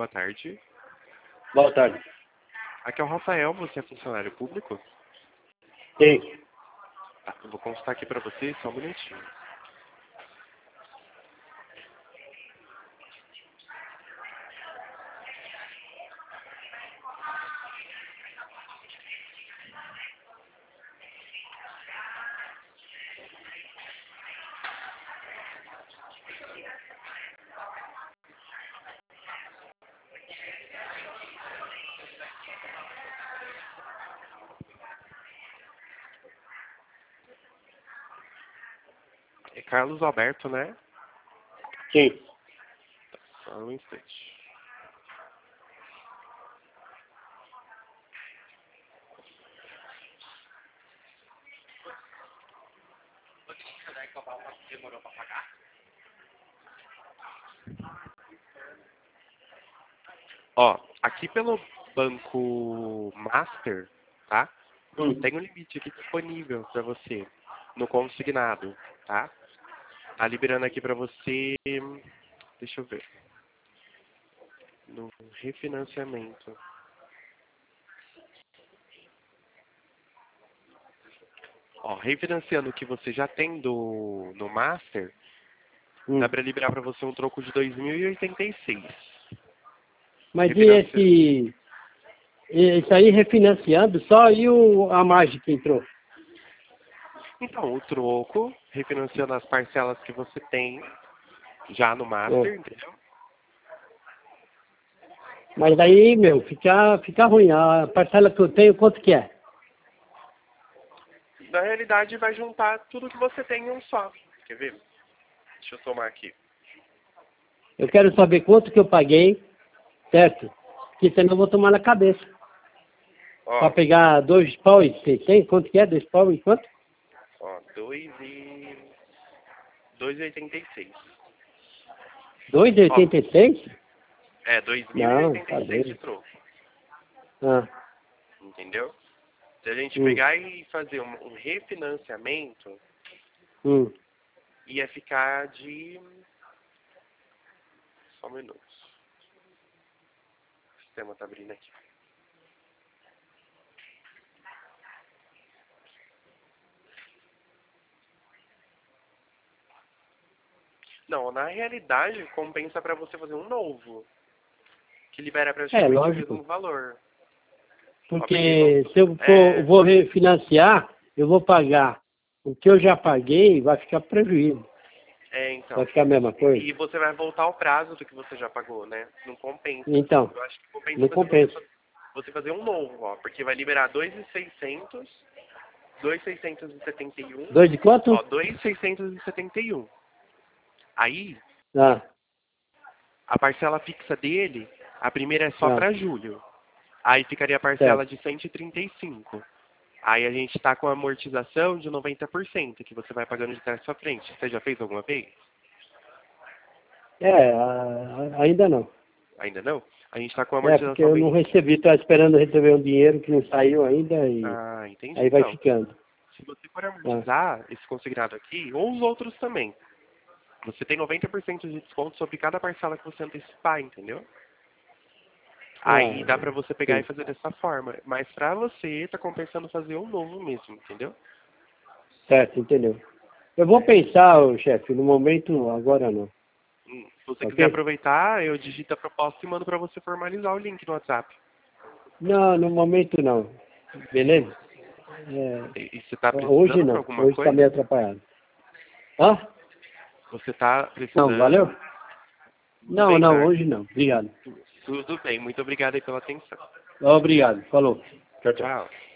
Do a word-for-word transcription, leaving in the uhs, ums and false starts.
boa tarde. Boa tarde. Aqui é o Rafael, você é funcionário público? Sim. Tá, eu vou consultar aqui pra você, só um minutinho. É Carlos Alberto, né? Sim. Tá, só um instante. Ó, aqui pelo Banco Master, tá? Hum. Tem um limite aqui disponível pra você no consignado, tá? Tá liberando aqui pra você, deixa eu ver, no refinanciamento. Ó, refinanciando o que você já tem do no Master, Hum. dá pra liberar pra você um troco de dois mil e oitenta e seis. Mas e Refinanciando. esse... Isso aí refinanciando só e o, a margem que entrou? Então, o troco, refinanciando as parcelas que você tem já no É. Master, entendeu? Mas aí, meu, fica, fica ruim. A parcela que eu tenho, quanto que é? Na realidade, vai juntar tudo que você tem em um só. Quer ver? Deixa eu somar aqui. Eu quero saber quanto que eu paguei, certo? Porque senão eu vou tomar na cabeça. Pra Ó, pegar dois pau e tem? Quanto que é? Dois pau e quanto? ó, dois e... dois e oitenta e seis. Dois e Ó, oitenta e seis? é, dois mil e Não, oitenta tá e seis de doido. troco. Ah, Entendeu? Se a gente hum, pegar e fazer um, um refinanciamento, hum. ia ficar de... Só um minuto. O sistema tá abrindo aqui. Não, na realidade, compensa pra você fazer um novo, que libera É, praticamente o lógico. mesmo valor. Ó, porque vamos... Porque se eu for, É, vou refinanciar, eu vou pagar. O que eu já paguei vai ficar prejuízo. é, Vai então. ficar a mesma coisa. E você vai voltar ao prazo do que você já pagou, né? Não compensa. Então, Eu acho que compensa não fazer você, compensa. fa- você fazer um novo, ó. Porque vai liberar dois mil e seiscentos, dois mil seiscentos e setenta e um, Dois de quanto? ó, dois mil seiscentos e setenta e um. Aí, Ah, a parcela fixa dele, a primeira é só ah, para julho. Aí ficaria a parcela certo. de cento e trinta e cinco. Aí a gente tá com a amortização de noventa por cento, que você vai pagando de trás pra frente. Você já fez alguma vez? É, a- ainda não. Ainda não? A gente tá com a É, porque amortização eu bem... não recebi, estou esperando receber um dinheiro que não saiu ainda e Ah, entendi. aí vai Então, ficando. se você for Ah, amortizar esse consignado aqui, ou os outros também, você tem noventa por cento de desconto sobre cada parcela que você antecipar, entendeu? Aí dá pra ah, você pegar e sim. fazer dessa forma. Mas pra você, tá compensando fazer um novo mesmo, entendeu? Certo, entendeu? Eu vou pensar, ô, chefe, no momento, agora não. Hum, Se você quiser Ok? aproveitar, eu digito a proposta e mando pra você formalizar o link no WhatsApp. Não, no momento não. Beleza? É, E, e você tá hoje precisando por não. alguma Hoje está meio coisa? atrapalhado. Hã? Você tá Não, valeu? precisando? Tudo Não, bem, não, Mar? hoje não. Obrigado. Tudo bem. Muito obrigado aí pela atenção. Obrigado. Falou. Tchau, tchau. Tchau.